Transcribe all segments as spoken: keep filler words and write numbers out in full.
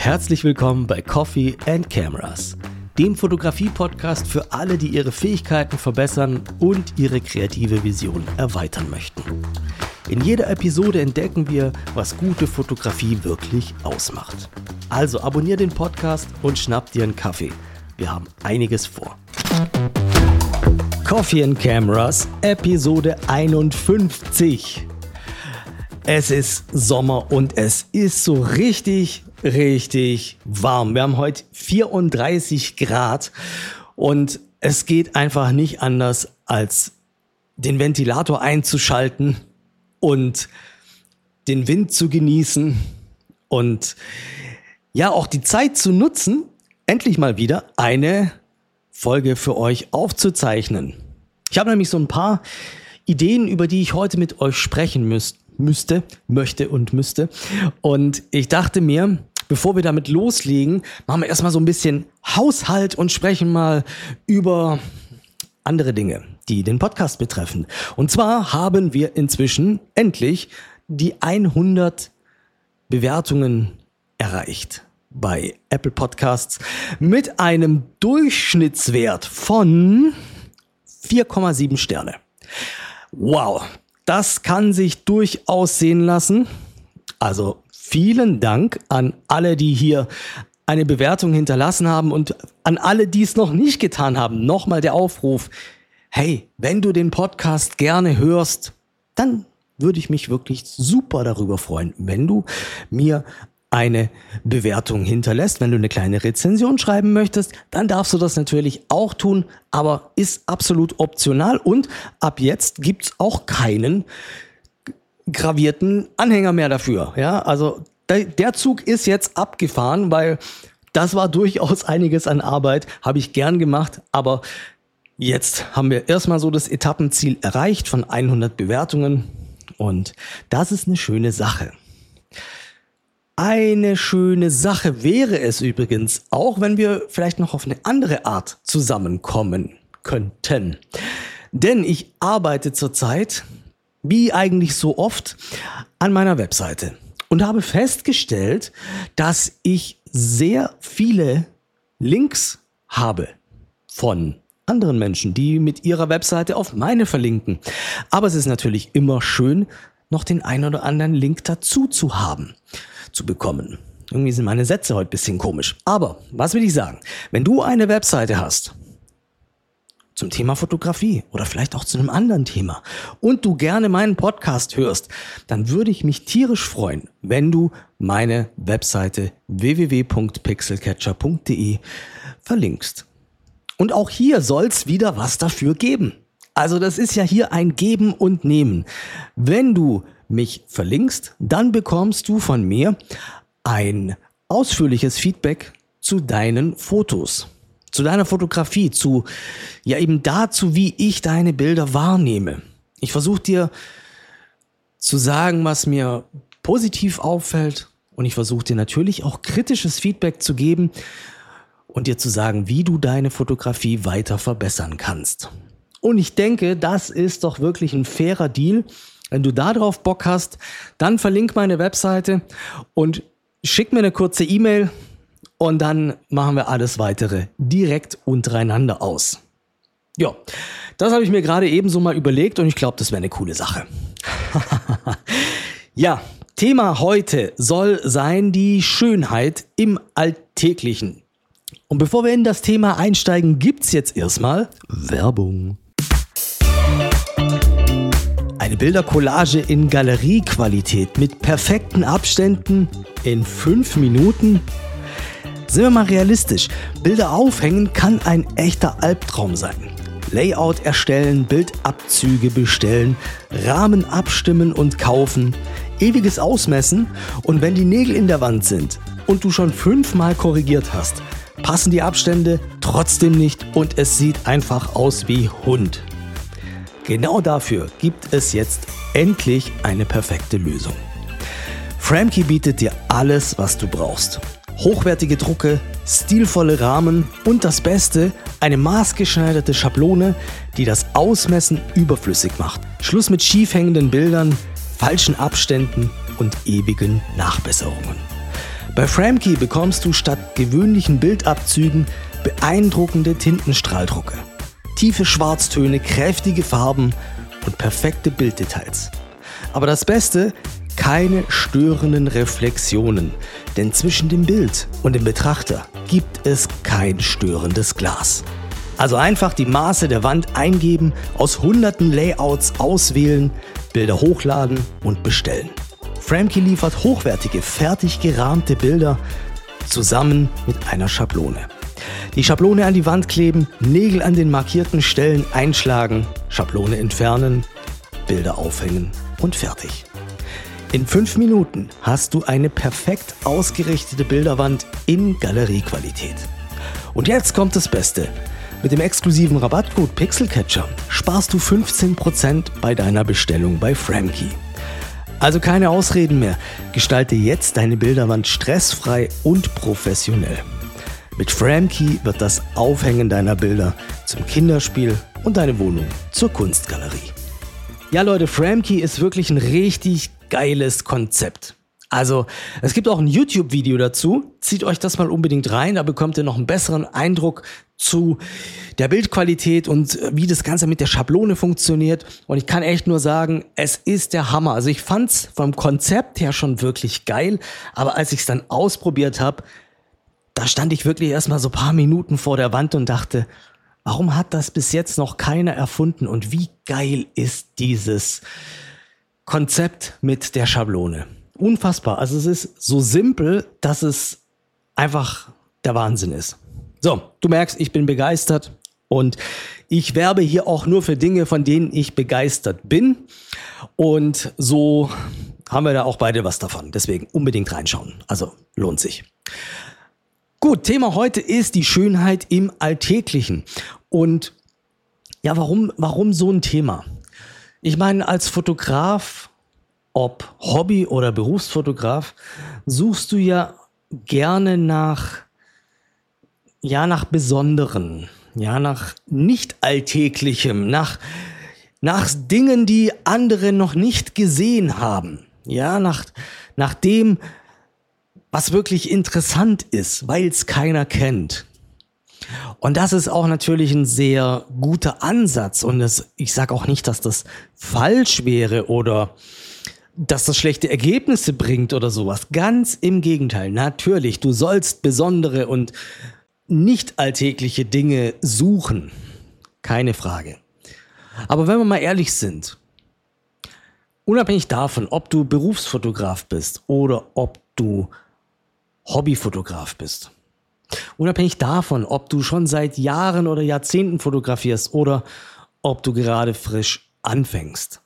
Herzlich willkommen bei Coffee and Cameras, dem Fotografie-Podcast für alle, die ihre Fähigkeiten verbessern und ihre kreative Vision erweitern möchten. In jeder Episode entdecken wir, was gute Fotografie wirklich ausmacht. Also abonnier den Podcast und schnapp dir einen Kaffee. Wir haben einiges vor. Coffee and Cameras, Episode einundfünfzig. Es ist Sommer und es ist so richtig, richtig warm. Wir haben heute vierunddreißig Grad und es geht einfach nicht anders, als den Ventilator einzuschalten und den Wind zu genießen und ja auch die Zeit zu nutzen, endlich mal wieder eine Folge für euch aufzuzeichnen. Ich habe nämlich so ein paar Ideen, über die ich heute mit euch sprechen müsste. müsste, möchte und müsste. Und ich dachte mir, bevor wir damit loslegen, machen wir erstmal so ein bisschen Haushalt und sprechen mal über andere Dinge, die den Podcast betreffen. Und zwar haben wir inzwischen endlich die hundert Bewertungen erreicht bei Apple Podcasts mit einem Durchschnittswert von vier Komma sieben Sterne. Wow! Das kann sich durchaus sehen lassen. Also vielen Dank an alle, die hier eine Bewertung hinterlassen haben und an alle, die es noch nicht getan haben. Nochmal der Aufruf. Hey, wenn du den Podcast gerne hörst, dann würde ich mich wirklich super darüber freuen, wenn du mir eine Bewertung hinterlässt. Wenn du eine kleine Rezension schreiben möchtest, dann darfst du das natürlich auch tun, aber ist absolut optional und ab jetzt gibt's auch keinen gravierten Anhänger mehr dafür. Ja, also der Zug ist jetzt abgefahren, weil das war durchaus einiges an Arbeit, habe ich gern gemacht, aber jetzt haben wir erstmal so das Etappenziel erreicht von hundert Bewertungen und das ist eine schöne Sache. Eine schöne Sache wäre es übrigens, auch wenn wir vielleicht noch auf eine andere Art zusammenkommen könnten. Denn ich arbeite zurzeit, wie eigentlich so oft, an meiner Webseite und habe festgestellt, dass ich sehr viele Links habe von anderen Menschen, die mit ihrer Webseite auf meine verlinken. Aber es ist natürlich immer schön, noch den einen oder anderen Link dazu zu haben. zu bekommen. Irgendwie sind meine Sätze heute ein bisschen komisch. Aber, was will ich sagen? Wenn du eine Webseite hast zum Thema Fotografie oder vielleicht auch zu einem anderen Thema und du gerne meinen Podcast hörst, dann würde ich mich tierisch freuen, wenn du meine Webseite w w w punkt pixelcatcher punkt d e verlinkst. Und auch hier soll es wieder was dafür geben. Also das ist ja hier ein Geben und Nehmen. Wenn du mich verlinkst, dann bekommst du von mir ein ausführliches Feedback zu deinen Fotos, zu deiner Fotografie, zu ja eben dazu, wie ich deine Bilder wahrnehme. Ich versuche dir zu sagen, was mir positiv auffällt und ich versuche dir natürlich auch kritisches Feedback zu geben und dir zu sagen, wie du deine Fotografie weiter verbessern kannst. Und ich denke, das ist doch wirklich ein fairer Deal. Wenn du da drauf Bock hast, dann verlink meine Webseite und schick mir eine kurze E-Mail und dann machen wir alles weitere direkt untereinander aus. Ja, das habe ich mir gerade ebenso mal überlegt und ich glaube, das wäre eine coole Sache. Ja, Thema heute soll sein die Schönheit im Alltäglichen. Und bevor wir in das Thema einsteigen, gibt's jetzt erstmal Werbung. Eine Bildercollage in Galeriequalität mit perfekten Abständen in fünf Minuten? Sind wir mal realistisch, Bilder aufhängen kann ein echter Albtraum sein. Layout erstellen, Bildabzüge bestellen, Rahmen abstimmen und kaufen, ewiges Ausmessen und wenn die Nägel in der Wand sind und du schon fünfmal korrigiert hast, passen die Abstände trotzdem nicht und es sieht einfach aus wie Hund. Genau dafür gibt es jetzt endlich eine perfekte Lösung. Framkey bietet dir alles, was du brauchst. Hochwertige Drucke, stilvolle Rahmen und das Beste, eine maßgeschneiderte Schablone, die das Ausmessen überflüssig macht. Schluss mit schief hängenden Bildern, falschen Abständen und ewigen Nachbesserungen. Bei Framkey bekommst du statt gewöhnlichen Bildabzügen beeindruckende Tintenstrahldrucke, tiefe Schwarztöne, kräftige Farben und perfekte Bilddetails. Aber das Beste, keine störenden Reflexionen, denn zwischen dem Bild und dem Betrachter gibt es kein störendes Glas. Also einfach die Maße der Wand eingeben, aus hunderten Layouts auswählen, Bilder hochladen und bestellen. Framkey liefert hochwertige, fertig gerahmte Bilder zusammen mit einer Schablone. Die Schablone an die Wand kleben, Nägel an den markierten Stellen einschlagen, Schablone entfernen, Bilder aufhängen und fertig. In fünf Minuten hast du eine perfekt ausgerichtete Bilderwand in Galeriequalität. Und jetzt kommt das Beste. Mit dem exklusiven Rabattcode PixelCatcher sparst du fünfzehn Prozent bei deiner Bestellung bei Framkey. Also keine Ausreden mehr. Gestalte jetzt deine Bilderwand stressfrei und professionell. Mit Framkey wird das Aufhängen deiner Bilder zum Kinderspiel und deine Wohnung zur Kunstgalerie. Ja Leute, Framkey ist wirklich ein richtig geiles Konzept. Also, es gibt auch ein YouTube-Video dazu. Zieht euch das mal unbedingt rein, da bekommt ihr noch einen besseren Eindruck zu der Bildqualität und wie das Ganze mit der Schablone funktioniert. Und ich kann echt nur sagen, es ist der Hammer. Also ich fand's vom Konzept her schon wirklich geil, aber als ich es dann ausprobiert habe, da stand ich wirklich erstmal so ein paar Minuten vor der Wand und dachte, warum hat das bis jetzt noch keiner erfunden und wie geil ist dieses Konzept mit der Schablone? Unfassbar. Also es ist so simpel, dass es einfach der Wahnsinn ist. So, du merkst, ich bin begeistert und ich werbe hier auch nur für Dinge, von denen ich begeistert bin. Und so haben wir da auch beide was davon. Deswegen unbedingt reinschauen. Also lohnt sich. Gut, Thema heute ist die Schönheit im Alltäglichen. Und ja, warum, warum so ein Thema? Ich meine, als Fotograf, ob Hobby- oder Berufsfotograf, suchst du ja gerne nach, ja, nach Besonderen, ja, nach Nicht-Alltäglichem, nach, nach Dingen, die andere noch nicht gesehen haben, ja, nach, nach dem, was wirklich interessant ist, weil es keiner kennt. Und das ist auch natürlich ein sehr guter Ansatz und das, ich sage auch nicht, dass das falsch wäre oder dass das schlechte Ergebnisse bringt oder sowas. Ganz im Gegenteil. Natürlich, du sollst besondere und nicht alltägliche Dinge suchen. Keine Frage. Aber wenn wir mal ehrlich sind, unabhängig davon, ob du Berufsfotograf bist oder ob du Hobbyfotograf bist, unabhängig davon, ob du schon seit Jahren oder Jahrzehnten fotografierst oder ob du gerade frisch anfängst.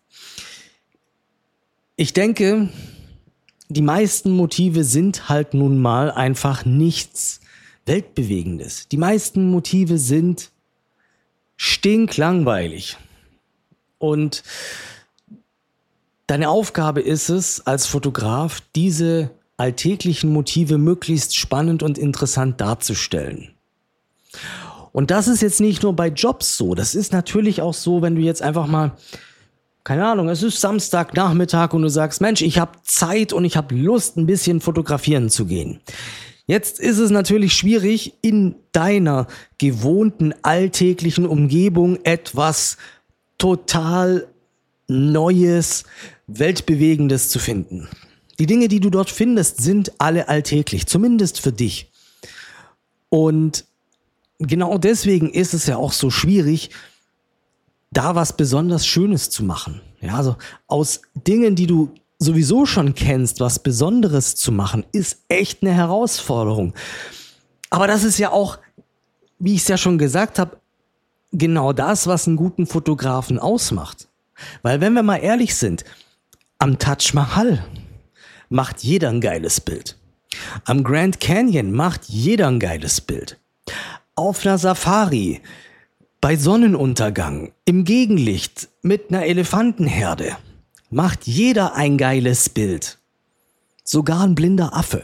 Ich denke, die meisten Motive sind halt nun mal einfach nichts Weltbewegendes. Die meisten Motive sind stinklangweilig. Und deine Aufgabe ist es, als Fotograf, diese alltäglichen Motive möglichst spannend und interessant darzustellen. Und das ist jetzt nicht nur bei Jobs so. Das ist natürlich auch so, wenn du jetzt einfach mal, keine Ahnung, es ist Samstagnachmittag und du sagst, Mensch, ich habe Zeit und ich habe Lust, ein bisschen fotografieren zu gehen. Jetzt ist es natürlich schwierig, in deiner gewohnten alltäglichen Umgebung etwas total Neues, Weltbewegendes zu finden. Die Dinge, die du dort findest, sind alle alltäglich, zumindest für dich. Und genau deswegen ist es ja auch so schwierig, da was besonders Schönes zu machen. Ja, also aus Dingen, die du sowieso schon kennst, was Besonderes zu machen, ist echt eine Herausforderung. Aber das ist ja auch, wie ich es ja schon gesagt habe, genau das, was einen guten Fotografen ausmacht. Weil wenn wir mal ehrlich sind, am Taj Mahal macht jeder ein geiles Bild. Am Grand Canyon macht jeder ein geiles Bild. Auf einer Safari, bei Sonnenuntergang, im Gegenlicht, mit einer Elefantenherde, macht jeder ein geiles Bild. Sogar ein blinder Affe.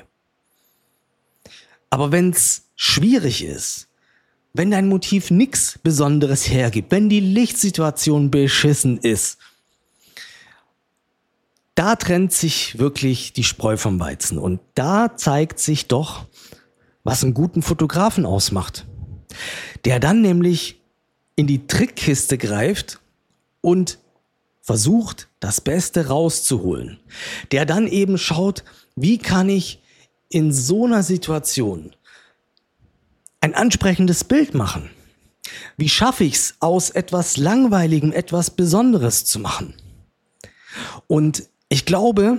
Aber wenn's schwierig ist, wenn dein Motiv nichts Besonderes hergibt, wenn die Lichtsituation beschissen ist, Da trennt sich wirklich die Spreu vom Weizen. Und da zeigt sich doch, was einen guten Fotografen ausmacht. Der dann nämlich in die Trickkiste greift und versucht, das Beste rauszuholen. Der dann eben schaut, wie kann ich in so einer Situation ein ansprechendes Bild machen? Wie schaffe ich es, aus etwas Langweiligem etwas Besonderes zu machen? Und ich glaube,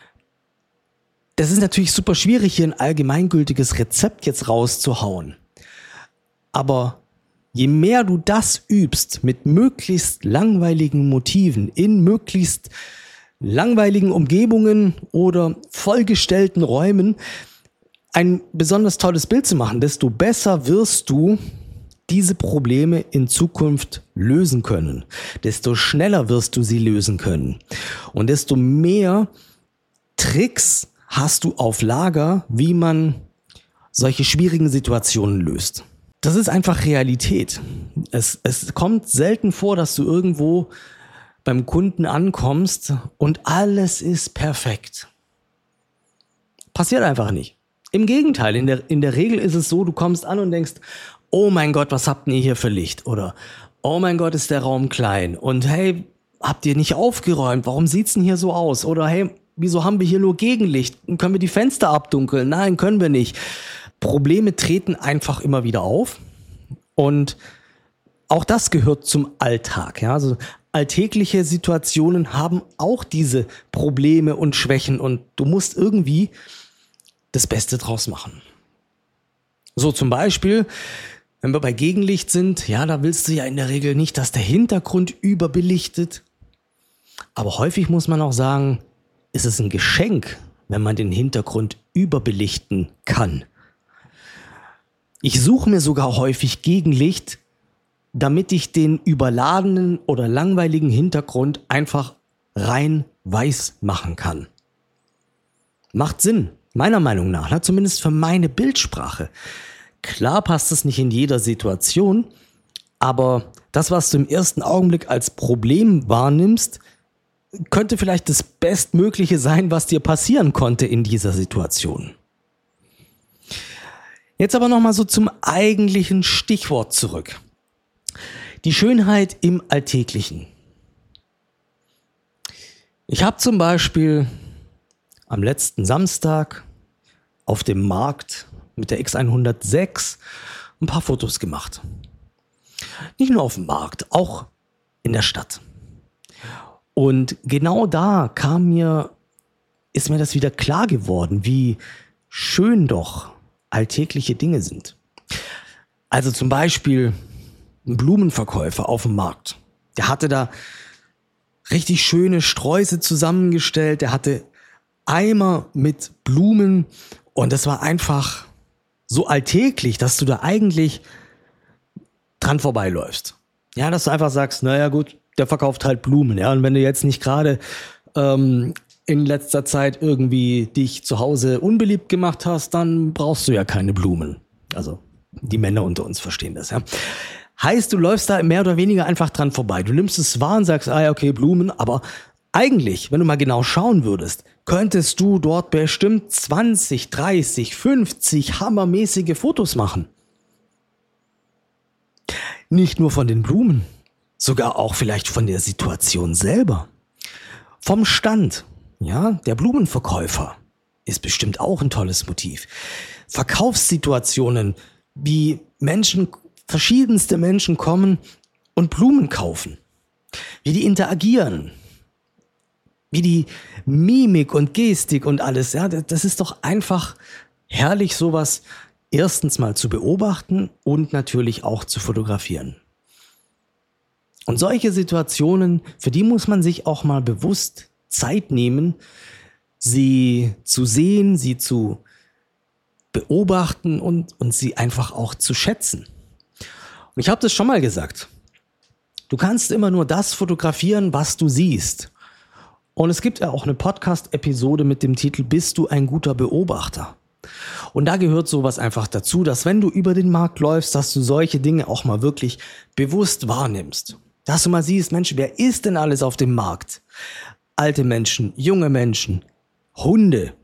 das ist natürlich super schwierig, hier ein allgemeingültiges Rezept jetzt rauszuhauen. Aber je mehr du das übst mit möglichst langweiligen Motiven, in möglichst langweiligen Umgebungen oder vollgestellten Räumen ein besonders tolles Bild zu machen, desto besser wirst du diese Probleme in Zukunft lösen können. Desto schneller wirst du sie lösen können. Und desto mehr Tricks hast du auf Lager, wie man solche schwierigen Situationen löst. Das ist einfach Realität. Es, es kommt selten vor, dass du irgendwo beim Kunden ankommst und alles ist perfekt. Passiert einfach nicht. Im Gegenteil, in der, in der Regel ist es so, du kommst an und denkst, oh mein Gott, was habt ihr hier für Licht? Oder, oh mein Gott, ist der Raum klein. Und hey, habt ihr nicht aufgeräumt? Warum sieht's denn hier so aus? Oder hey, wieso haben wir hier nur Gegenlicht? Können wir die Fenster abdunkeln? Nein, können wir nicht. Probleme treten einfach immer wieder auf. Und auch das gehört zum Alltag. Ja? Also alltägliche Situationen haben auch diese Probleme und Schwächen. Und du musst irgendwie das Beste draus machen. So zum Beispiel, wenn wir bei Gegenlicht sind, ja, da willst du ja in der Regel nicht, dass der Hintergrund überbelichtet. Aber häufig muss man auch sagen, ist es ein Geschenk, wenn man den Hintergrund überbelichten kann. Ich suche mir sogar häufig Gegenlicht, damit ich den überladenen oder langweiligen Hintergrund einfach rein weiß machen kann. Macht Sinn, meiner Meinung nach, ne? Zumindest für meine Bildsprache. Klar passt es nicht in jeder Situation, aber das, was du im ersten Augenblick als Problem wahrnimmst, könnte vielleicht das Bestmögliche sein, was dir passieren konnte in dieser Situation. Jetzt aber nochmal so zum eigentlichen Stichwort zurück. Die Schönheit im Alltäglichen. Ich habe zum Beispiel am letzten Samstag auf dem Markt mit der X hundertsechs ein paar Fotos gemacht. Nicht nur auf dem Markt, auch in der Stadt. Und genau da kam mir, ist mir das wieder klar geworden, wie schön doch alltägliche Dinge sind. Also zum Beispiel ein Blumenverkäufer auf dem Markt. Der hatte da richtig schöne Sträuße zusammengestellt. Der hatte Eimer mit Blumen und das war einfach so alltäglich, dass du da eigentlich dran vorbeiläufst. Ja, dass du einfach sagst, naja gut, der verkauft halt Blumen. Ja, und wenn du jetzt nicht gerade ähm, in letzter Zeit irgendwie dich zu Hause unbeliebt gemacht hast, dann brauchst du ja keine Blumen. Also die Männer unter uns verstehen das, ja. Heißt, du läufst da mehr oder weniger einfach dran vorbei. Du nimmst es wahr und sagst, ah ja, okay, Blumen, aber eigentlich, wenn du mal genau schauen würdest, könntest du dort bestimmt zwanzig, dreißig, fünfzig hammermäßige Fotos machen. Nicht nur von den Blumen, sogar auch vielleicht von der Situation selber. Vom Stand, ja, der Blumenverkäufer ist bestimmt auch ein tolles Motiv. Verkaufssituationen, wie Menschen, verschiedenste Menschen kommen und Blumen kaufen. Wie die interagieren. Wie die Mimik und Gestik und alles, ja, das ist doch einfach herrlich, sowas erstens mal zu beobachten und natürlich auch zu fotografieren. Und solche Situationen, für die muss man sich auch mal bewusst Zeit nehmen, sie zu sehen, sie zu beobachten und, und sie einfach auch zu schätzen. Und ich habe das schon mal gesagt. Du kannst immer nur das fotografieren, was du siehst. Und es gibt ja auch eine Podcast-Episode mit dem Titel Bist du ein guter Beobachter? Und da gehört sowas einfach dazu, dass wenn du über den Markt läufst, dass du solche Dinge auch mal wirklich bewusst wahrnimmst. Dass du mal siehst, Mensch, wer ist denn alles auf dem Markt? alte Menschen, junge Menschen, Hunde.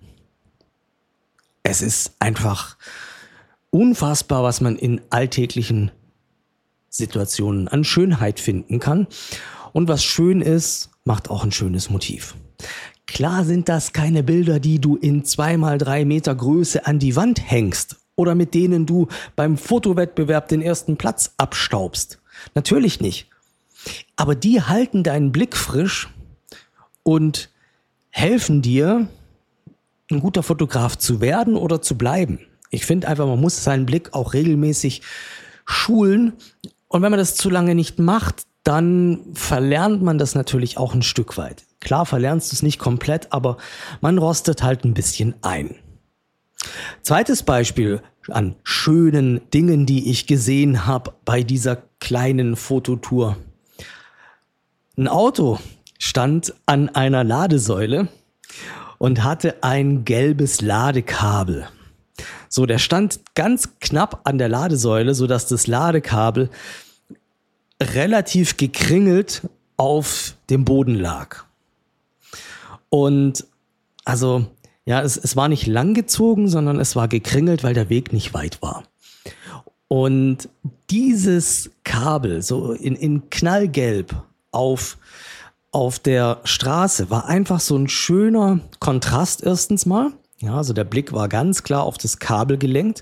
Es ist einfach unfassbar, was man in alltäglichen Situationen an Schönheit finden kann. Und was schön ist, macht auch ein schönes Motiv. Klar sind das keine Bilder, die du in zwei mal drei Meter Größe an die Wand hängst oder mit denen du beim Fotowettbewerb den ersten Platz abstaubst. Natürlich nicht. Aber die halten deinen Blick frisch und helfen dir, ein guter Fotograf zu werden oder zu bleiben. Ich finde einfach, man muss seinen Blick auch regelmäßig schulen. Und wenn man das zu lange nicht macht, dann verlernt man das natürlich auch ein Stück weit. Klar, verlernst du es nicht komplett, aber man rostet halt ein bisschen ein. Zweites Beispiel an schönen Dingen, die ich gesehen habe bei dieser kleinen Fototour. Ein Auto stand an einer Ladesäule und hatte ein gelbes Ladekabel. So, der stand ganz knapp an der Ladesäule, sodass das Ladekabel relativ gekringelt auf dem Boden lag. Und also, ja, es, es war nicht langgezogen, sondern es war gekringelt, weil der Weg nicht weit war. Und dieses Kabel, so in, in knallgelb auf, auf der Straße, war einfach so ein schöner Kontrast erstens mal. Ja, also der Blick war ganz klar auf das Kabel gelenkt.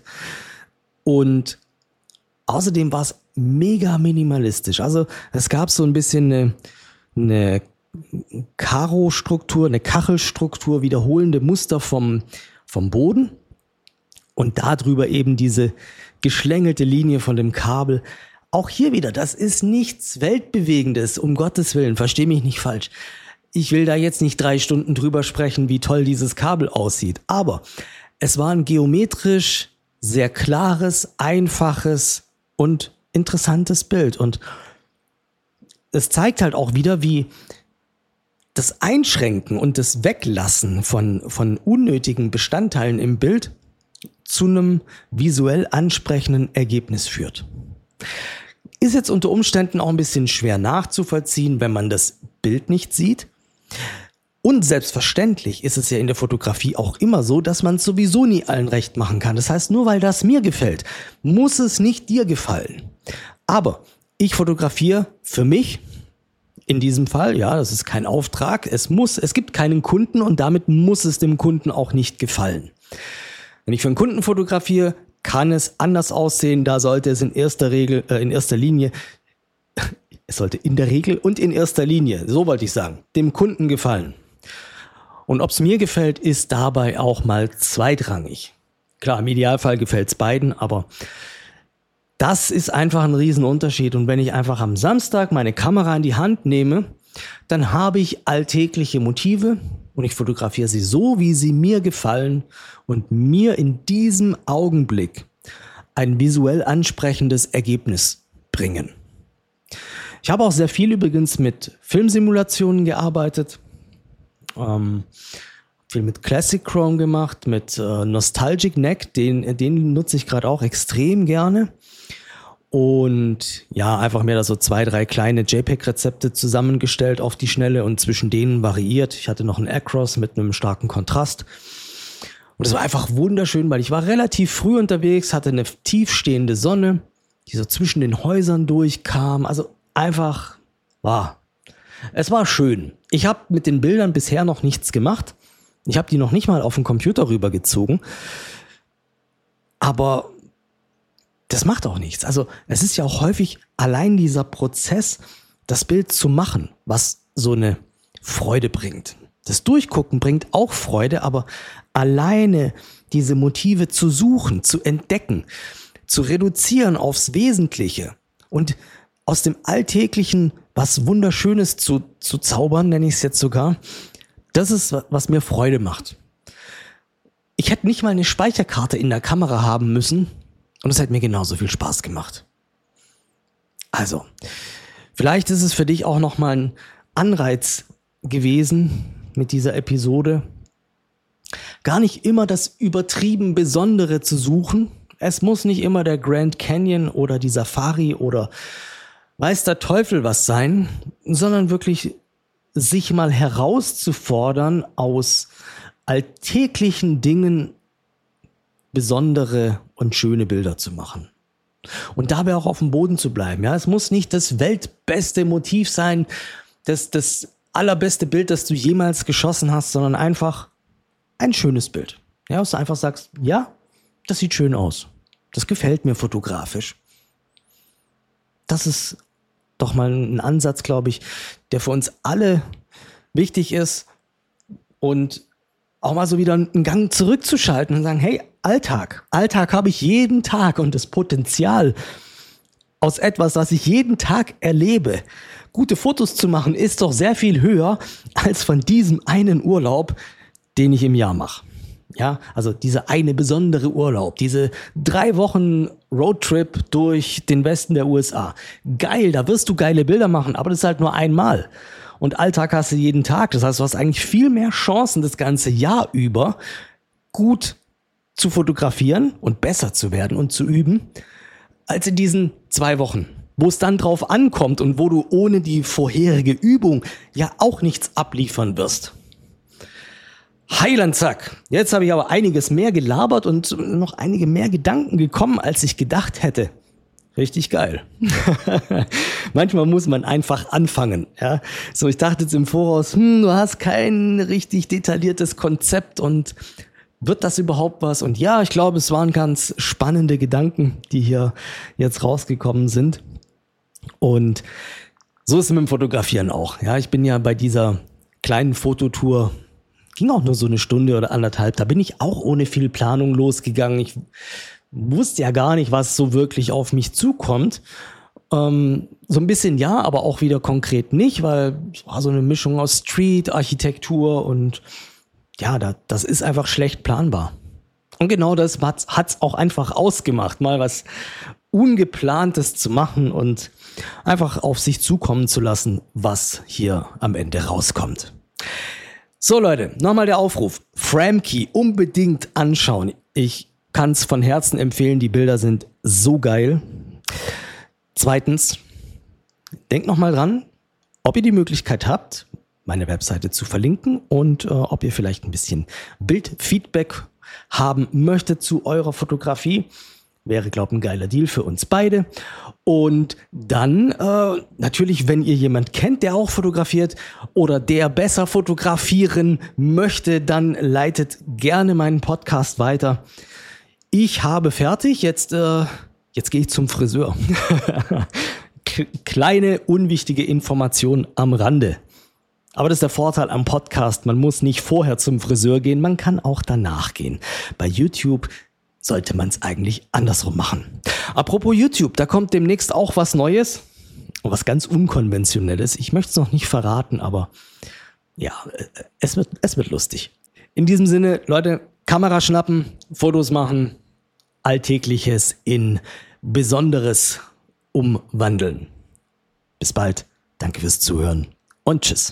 Und außerdem war es mega minimalistisch. Also es gab so ein bisschen eine, eine Karo-Struktur, eine Kachelstruktur, wiederholende Muster vom, vom Boden und darüber eben diese geschlängelte Linie von dem Kabel. Auch hier wieder, das ist nichts Weltbewegendes, um Gottes Willen, versteh mich nicht falsch. Ich will da jetzt nicht drei Stunden drüber sprechen, wie toll dieses Kabel aussieht, aber es war ein geometrisch sehr klares, einfaches und interessantes Bild und es zeigt halt auch wieder, wie das Einschränken und das Weglassen von, von unnötigen Bestandteilen im Bild zu einem visuell ansprechenden Ergebnis führt. Ist jetzt unter Umständen auch ein bisschen schwer nachzuvollziehen, wenn man das Bild nicht sieht. Und selbstverständlich ist es ja in der Fotografie auch immer so, dass man es sowieso nie allen recht machen kann. Das heißt, nur weil das mir gefällt, muss es nicht dir gefallen. Aber ich fotografiere für mich. In diesem Fall, ja, das ist kein Auftrag. Es muss, es gibt keinen Kunden und damit muss es dem Kunden auch nicht gefallen. Wenn ich für einen Kunden fotografiere, kann es anders aussehen. Da sollte es in erster Regel, äh, in erster Linie, es sollte in der Regel und in erster Linie, so wollte ich sagen, dem Kunden gefallen. Und ob es mir gefällt, ist dabei auch mal zweitrangig. Klar, im Idealfall gefällt es beiden, aber das ist einfach ein Riesenunterschied. Und wenn ich einfach am Samstag meine Kamera in die Hand nehme, dann habe ich alltägliche Motive und ich fotografiere sie so, wie sie mir gefallen und mir in diesem Augenblick ein visuell ansprechendes Ergebnis bringen. Ich habe auch sehr viel übrigens mit Filmsimulationen gearbeitet, ähm, viel mit Classic Chrome gemacht, mit äh, Nostalgic Neck, den, den nutze ich gerade auch extrem gerne. Und ja, einfach mir da so zwei, drei kleine JPEG-Rezepte zusammengestellt auf die Schnelle und zwischen denen variiert. Ich hatte noch einen Acros mit einem starken Kontrast. Und es war einfach wunderschön, weil ich war relativ früh unterwegs, hatte eine tiefstehende Sonne, die so zwischen den Häusern durchkam. Also einfach, war, es war schön. Ich habe mit den Bildern bisher noch nichts gemacht. Ich habe die noch nicht mal auf den Computer rübergezogen. Aber das macht auch nichts. Also es ist ja auch häufig allein dieser Prozess, das Bild zu machen, was so eine Freude bringt. Das Durchgucken bringt auch Freude, aber alleine diese Motive zu suchen, zu entdecken, zu reduzieren aufs Wesentliche und aus dem Alltäglichen was Wunderschönes zu, zu zaubern, nenne ich es jetzt sogar, das ist, was mir Freude macht. Ich hätte nicht mal eine Speicherkarte in der Kamera haben müssen, und es hat mir genauso viel Spaß gemacht. Also, vielleicht ist es für dich auch nochmal ein Anreiz gewesen mit dieser Episode, gar nicht immer das übertrieben Besondere zu suchen. Es muss nicht immer der Grand Canyon oder die Safari oder weiß der Teufel was sein, sondern wirklich sich mal herauszufordern, aus alltäglichen Dingen besondere und schöne Bilder zu machen. Und dabei auch auf dem Boden zu bleiben. Ja, es muss nicht das weltbeste Motiv sein, das, das allerbeste Bild, das du jemals geschossen hast, sondern einfach ein schönes Bild. Ja, dass du einfach sagst, ja, das sieht schön aus. Das gefällt mir fotografisch. Das ist doch mal ein Ansatz, glaube ich, der für uns alle wichtig ist und auch mal so wieder einen Gang zurückzuschalten und sagen, hey, Alltag. Alltag habe ich jeden Tag und das Potenzial aus etwas, was ich jeden Tag erlebe, gute Fotos zu machen, ist doch sehr viel höher als von diesem einen Urlaub, den ich im Jahr mache. Ja, also dieser eine besondere Urlaub, diese drei Wochen Roadtrip durch den Westen der U S A. Geil, da wirst du geile Bilder machen, aber das ist halt nur einmal. Und Alltag hast du jeden Tag. Das heißt, du hast eigentlich viel mehr Chancen, das ganze Jahr über gut zu fotografieren und besser zu werden und zu üben, als in diesen zwei Wochen, wo es dann drauf ankommt und wo du ohne die vorherige Übung ja auch nichts abliefern wirst. Heilandzack. Jetzt habe ich aber einiges mehr gelabert und noch einige mehr Gedanken gekommen, als ich gedacht hätte. Richtig geil. Manchmal muss man einfach anfangen. Ja? So, ich dachte jetzt im Voraus, hm, du hast kein richtig detailliertes Konzept und wird das überhaupt was? Und ja, ich glaube, es waren ganz spannende Gedanken, die hier jetzt rausgekommen sind. Und so ist es mit dem Fotografieren auch. Ja, ich bin ja bei dieser kleinen Fototour, ging auch nur so eine Stunde oder anderthalb, da bin ich auch ohne viel Planung losgegangen. Ich wusste ja gar nicht, was so wirklich auf mich zukommt. Ähm, so ein bisschen ja, aber auch wieder konkret nicht, weil es war so eine Mischung aus Street, Architektur und ja, da, das ist einfach schlecht planbar. Und genau das hat es auch einfach ausgemacht, mal was Ungeplantes zu machen und einfach auf sich zukommen zu lassen, was hier am Ende rauskommt. So Leute, nochmal der Aufruf. Framkey unbedingt anschauen. Ich kann es von Herzen empfehlen, die Bilder sind so geil. Zweitens, denkt nochmal dran, ob ihr die Möglichkeit habt, meine Webseite zu verlinken und äh, ob ihr vielleicht ein bisschen Bildfeedback haben möchtet zu eurer Fotografie. Wäre, glaube ich, ein geiler Deal für uns beide. Und dann äh, natürlich, wenn ihr jemand kennt, der auch fotografiert oder der besser fotografieren möchte, dann leitet gerne meinen Podcast weiter. Ich habe fertig, jetzt, äh, jetzt gehe ich zum Friseur. Kleine, unwichtige Information am Rande. Aber das ist der Vorteil am Podcast, man muss nicht vorher zum Friseur gehen, man kann auch danach gehen. Bei YouTube sollte man es eigentlich andersrum machen. Apropos YouTube, da kommt demnächst auch was Neues, was ganz Unkonventionelles. Ich möchte es noch nicht verraten, aber ja, es wird, es wird lustig. In diesem Sinne, Leute, Kamera schnappen, Fotos machen, Alltägliches in Besonderes umwandeln. Bis bald, danke fürs Zuhören und tschüss.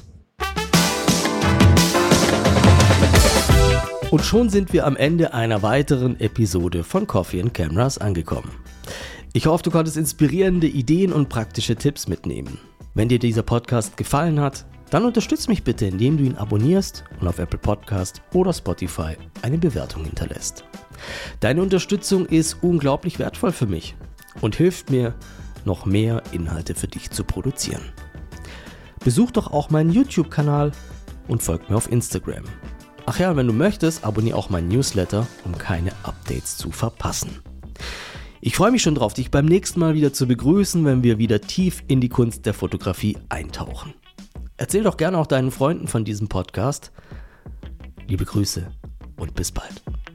Und schon sind wir am Ende einer weiteren Episode von Coffee and Cameras angekommen. Ich hoffe, du konntest inspirierende Ideen und praktische Tipps mitnehmen. Wenn dir dieser Podcast gefallen hat, dann unterstütze mich bitte, indem du ihn abonnierst und auf Apple Podcast oder Spotify eine Bewertung hinterlässt. Deine Unterstützung ist unglaublich wertvoll für mich und hilft mir, noch mehr Inhalte für dich zu produzieren. Besuch doch auch meinen YouTube-Kanal und folg mir auf Instagram. Ach ja, wenn du möchtest, abonniere auch meinen Newsletter, um keine Updates zu verpassen. Ich freue mich schon drauf, dich beim nächsten Mal wieder zu begrüßen, wenn wir wieder tief in die Kunst der Fotografie eintauchen. Erzähl doch gerne auch deinen Freunden von diesem Podcast. Liebe Grüße und bis bald.